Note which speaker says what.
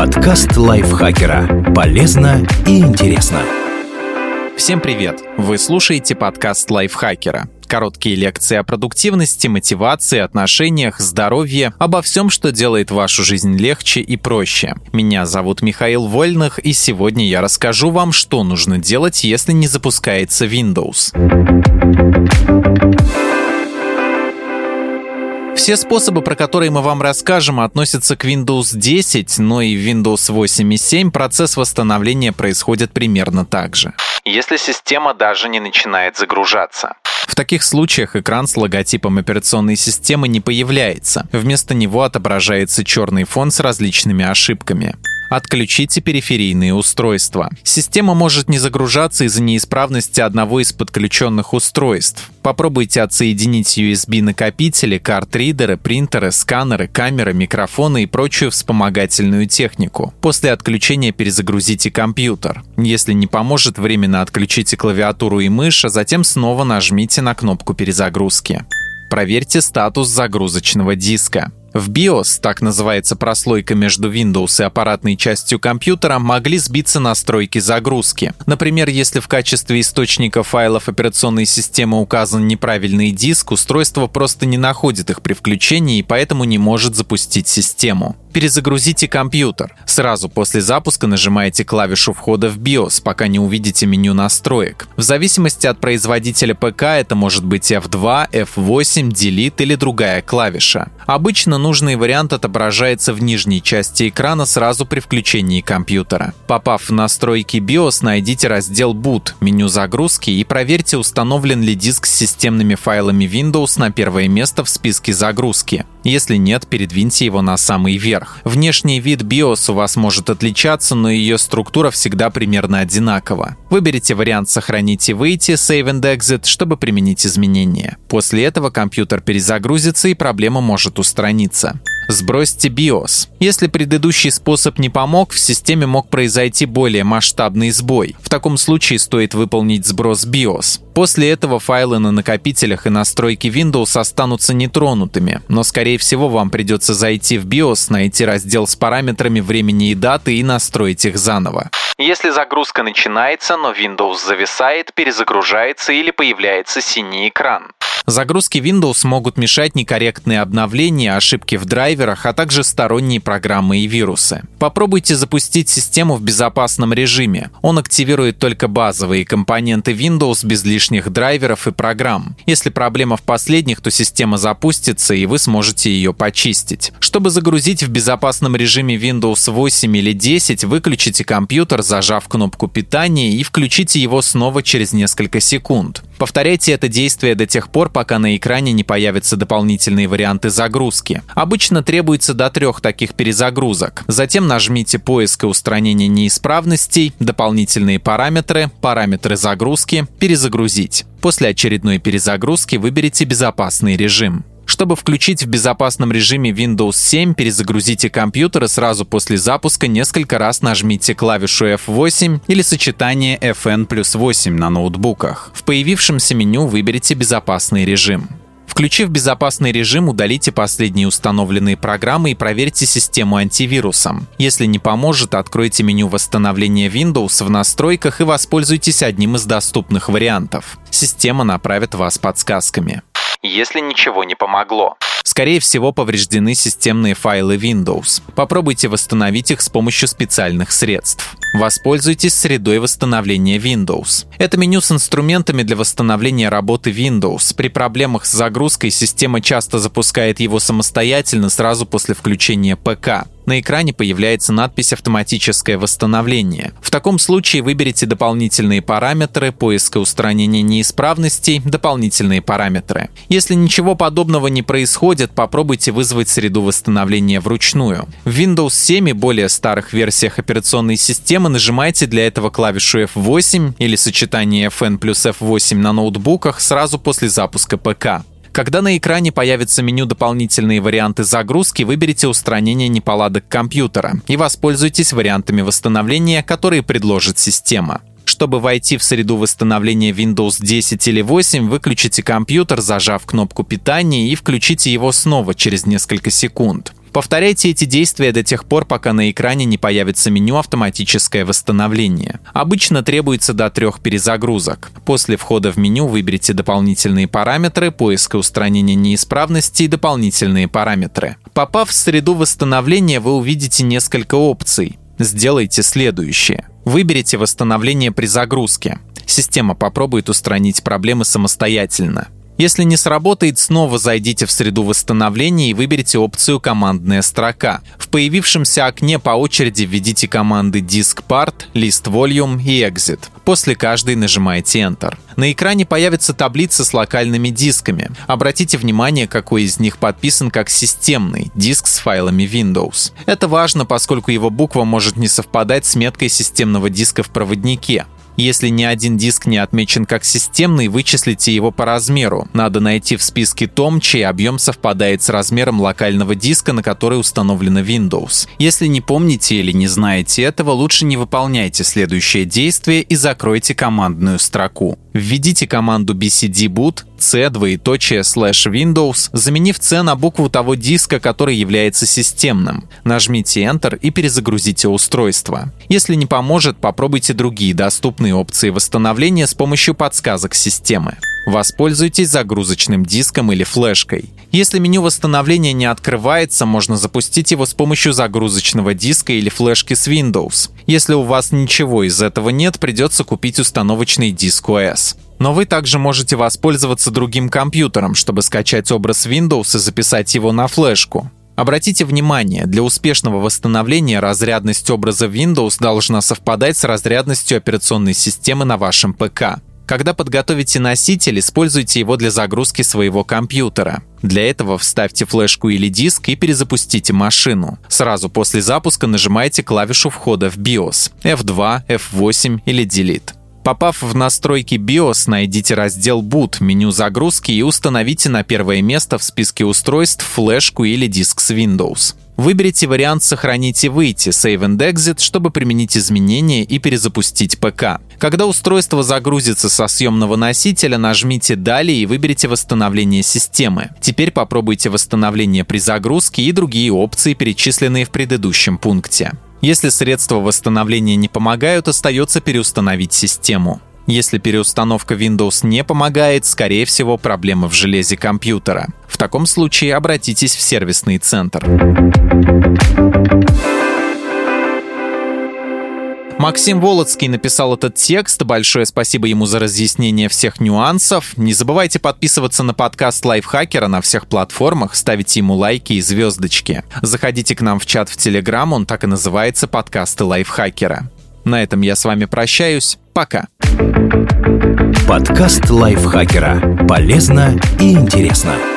Speaker 1: Подкаст лайфхакера. Полезно и интересно.
Speaker 2: Всем привет! Вы слушаете подкаст лайфхакера. Короткие лекции о продуктивности, мотивации, отношениях, здоровье, обо всем, что делает вашу жизнь легче и проще. Меня зовут Михаил Вольных, и сегодня я расскажу вам, что нужно делать, если не запускается Windows. Все способы, про которые мы вам расскажем, относятся к Windows 10, но и в Windows 8 и 7 процесс восстановления происходит примерно так же. Если система даже не начинает загружаться. В таких случаях экран с логотипом операционной системы не появляется. Вместо него отображается черный фон с различными ошибками. Отключите периферийные устройства. Система может не загружаться из-за неисправности одного из подключенных устройств. Попробуйте отсоединить USB-накопители, карт-ридеры, принтеры, сканеры, камеры, микрофоны и прочую вспомогательную технику. После отключения перезагрузите компьютер. Если не поможет, временно отключите клавиатуру и мышь, а затем снова нажмите на кнопку перезагрузки. Проверьте статус загрузочного диска. В BIOS, так называется прослойка между Windows и аппаратной частью компьютера, могли сбиться настройки загрузки. Например, если в качестве источника файлов операционной системы указан неправильный диск, устройство просто не находит их при включении и поэтому не может запустить систему. Перезагрузите компьютер. Сразу после запуска нажимаете клавишу входа в BIOS, пока не увидите меню настроек. В зависимости от производителя ПК это может быть F2, F8, Delete или другая клавиша. Обычно нужный вариант отображается в нижней части экрана сразу при включении компьютера. Попав в настройки BIOS, найдите раздел Boot, меню загрузки и проверьте, установлен ли диск с системными файлами Windows на первое место в списке загрузки. Если нет, передвиньте его на самый верх. Внешний вид BIOS у вас может отличаться, но ее структура всегда примерно одинакова. Выберите вариант «Сохранить и выйти» Save and Exit, чтобы применить изменения. После этого компьютер перезагрузится и проблема может устраниться. Сбросьте BIOS. Если предыдущий способ не помог, в системе мог произойти более масштабный сбой. В таком случае стоит выполнить сброс BIOS. После этого файлы на накопителях и настройки Windows останутся нетронутыми, но скорее всего вам придется зайти в BIOS, найти раздел с параметрами времени и даты и настроить их заново. Если загрузка начинается, но Windows зависает, перезагружается или появляется синий экран. Загрузки Windows могут мешать некорректные обновления, ошибки в драйверах, а также сторонние программы и вирусы. Попробуйте запустить систему в безопасном режиме. Он активирует только базовые компоненты Windows без лишних драйверов и программ. Если проблема в последних, то система запустится, и вы сможете ее почистить. Чтобы загрузить в безопасном режиме Windows 8 или 10, выключите компьютер, зажав кнопку питания, и включите его снова через несколько секунд. Повторяйте это действие до тех пор, пока на экране не появятся дополнительные варианты загрузки. Обычно требуется до 3 таких перезагрузок. Затем нажмите «Поиск и устранение неисправностей», «Дополнительные параметры», «Параметры загрузки», «Перезагрузить». После очередной перезагрузки выберите «Безопасный режим». Чтобы включить в безопасном режиме Windows 7, перезагрузите компьютер и сразу после запуска несколько раз нажмите клавишу F8 или сочетание FN+8 на ноутбуках. В появившемся меню выберите «Безопасный режим». Включив безопасный режим, удалите последние установленные программы и проверьте систему антивирусом. Если не поможет, откройте меню восстановления Windows в настройках и воспользуйтесь одним из доступных вариантов. Система направит вас подсказками. Если ничего не помогло. Скорее всего, повреждены системные файлы Windows. Попробуйте восстановить их с помощью специальных средств. Воспользуйтесь средой восстановления Windows. Это меню с инструментами для восстановления работы Windows. При проблемах с загрузкой система часто запускает его самостоятельно сразу после включения ПК. На экране появляется надпись «Автоматическое восстановление». В таком случае выберите дополнительные параметры, поиск и устранение неисправностей, дополнительные параметры. Если ничего подобного не происходит, попробуйте вызвать среду восстановления вручную. В Windows 7 и более старых версиях операционной системы нажимайте для этого клавишу F8 или сочетание FN плюс F8 на ноутбуках сразу после запуска ПК. Когда на экране появится меню «Дополнительные варианты загрузки», выберите устранение неполадок компьютера и воспользуйтесь вариантами восстановления, которые предложит система. Чтобы войти в среду восстановления Windows 10 или 8, выключите компьютер, зажав кнопку питания, и включите его снова через несколько секунд. Повторяйте эти действия до тех пор, пока на экране не появится меню «Автоматическое восстановление». Обычно требуется до 3 перезагрузок. После входа в меню выберите дополнительные параметры, поиск и устранение неисправностей и дополнительные параметры. Попав в среду восстановления, вы увидите несколько опций. Сделайте следующее. Выберите восстановление при загрузке. Система попробует устранить проблемы самостоятельно. Если не сработает, снова зайдите в среду восстановления и выберите опцию «Командная строка». В появившемся окне по очереди введите команды diskpart, list_volume и exit. После каждой нажимайте Enter. На экране появится таблица с локальными дисками. Обратите внимание, какой из них подписан как системный диск с файлами Windows. Это важно, поскольку его буква может не совпадать с меткой системного диска в проводнике. Если ни один диск не отмечен как системный, вычислите его по размеру. Надо найти в списке том, чей объем совпадает с размером локального диска, на который установлена Windows. Если не помните или не знаете этого, лучше не выполняйте следующее действие и закройте командную строку. Введите команду bcd-boot c:/Windows, заменив C на букву того диска, который является системным. Нажмите Enter и перезагрузите устройство. Если не поможет, попробуйте другие доступные опции восстановления с помощью подсказок системы. Воспользуйтесь загрузочным диском или флешкой. Если меню восстановления не открывается, можно запустить его с помощью загрузочного диска или флешки с Windows. Если у вас ничего из этого нет, придется купить установочный диск OS. Но вы также можете воспользоваться другим компьютером, чтобы скачать образ Windows и записать его на флешку. Обратите внимание, для успешного восстановления разрядность образа Windows должна совпадать с разрядностью операционной системы на вашем ПК. Когда подготовите носитель, используйте его для загрузки своего компьютера. Для этого вставьте флешку или диск и перезапустите машину. Сразу после запуска нажимайте клавишу входа в BIOS – F2, F8 или Delete. Попав в настройки BIOS, найдите раздел Boot, меню загрузки и установите на первое место в списке устройств флешку или диск с Windows. Выберите вариант «Сохранить и выйти» Save and Exit, чтобы применить изменения и перезапустить ПК. Когда устройство загрузится со съемного носителя, нажмите «Далее» и выберите «Восстановление системы». Теперь попробуйте восстановление при загрузке и другие опции, перечисленные в предыдущем пункте. Если средства восстановления не помогают, остается переустановить систему. Если переустановка Windows не помогает, скорее всего, проблема в железе компьютера. В таком случае обратитесь в сервисный центр. Максим Волоцкий написал этот текст. Большое спасибо ему за разъяснение всех нюансов. Не забывайте подписываться на подкаст Лайфхакера на всех платформах, ставите ему лайки и звездочки. Заходите к нам в чат в Telegram, он так и называется «Подкасты Лайфхакера». На этом я с вами прощаюсь. Пока.
Speaker 1: Подкаст Лайфхакера. Полезно и интересно.